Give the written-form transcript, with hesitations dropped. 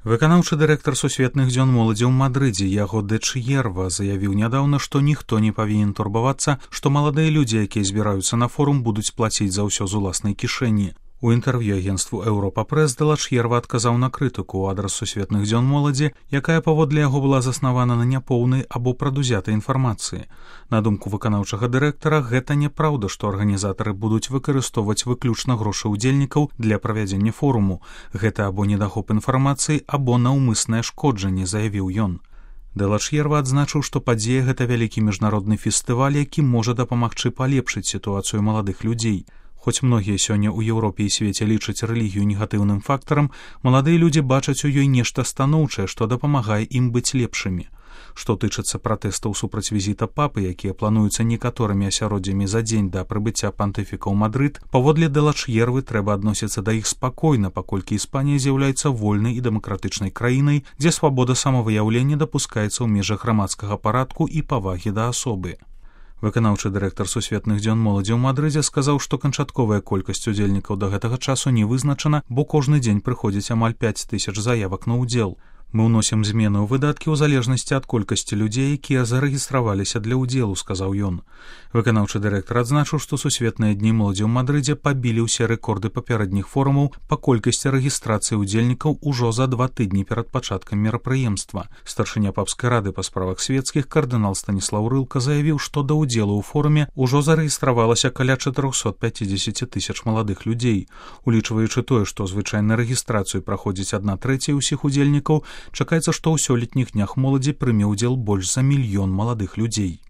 Выканаўчы дырэктар сусветных дзён моладзі ў Мадрыдзе Яго де Чьерва заявіў нядаўна, што ніхто не павінен турбавацца, што маладыя людзі, якія збіраюцца на форум, будуць плаціць за ўсё з уласнай кішэні. У інтэрв'ю агенству Еўропа Прэс де Чьерва адказаў на крытыку ў адрас сусветных дзён моладзі, якая паводле яго была заснавана на няпоўнай або прадузятай інфармацыі. На думку выканаўчага дырэктара, гэта няпраўда, што арганізатары будуць выкарыстоўваць выключна грошы ўдзельнікаў для правядзення форуму. Гэта або недахоп інфармацыі, або наўмыснае шкоджанне, заявіў ён. Де Чьерва адзначыў, што падзея гэта вялікі міжнародны фестываль, які можа дапамагчы палепшыць сітуацыю маладых людзей. Хоць многія сёння ў Еўропе і свеце лічаць рэлігію негатыўным фактарам, маладыя людзі бачаць у ёй нешта станоўчае, што дапамагае ім быць лепшымі. Што тычыцца пратэстаў супраць візіта папы, якія плануюцца некаторымі асяроддзямі за дзень да прыбыцця пантыфіка ў Мадрыд, паводле де Чьервы трэба адносіцца да іх спакойна, паколькі Іспанія з'яўляецца вольнай і дэмакратычнай краінай, дзе свабода самавыяўлення дапускаецца ў межах грамадскага парадку і павагі да асобы. Выканаўчы дырэктар сусветных дзён моладзі ў Мадрыдзе сказаў, што канчатковая колькасць удзельнікаў да гэтага часу не вызначана, бо кожны дзень прыходзіць амаль 5000 заявак на ўдзел. Мы ўносім змены ў выдаткі ў залежнасці ад колькасці людзей, якія зарэгістраваліся для ўдзелу, сказаў ён. Выканаўчы дырэктар адзначыў, што сусветныя дні моладзі ў Мадрыдзе пабілі ўсе рэкорды папярэдніх форумаў па колькасці рэгістрацыі ўдзельнікаў ужо за 2 тыдні перад пачаткам мерапрыемства. Старшыня папскай рады па справах светскіх кардынал Станіслаў Рылка заявіў, што да ўдзелу ў форуме ўжо зарэгістравалася каля 450 000 маладых людзей. Улічваючы тое, што звычайна рэгістрацыю праходзіць 1/3 ўсіх удзельнікаў, чакаецца, што ў сёлетніх днях моладзі прыме ўдзел больш за 1 000 000 маладых людзей.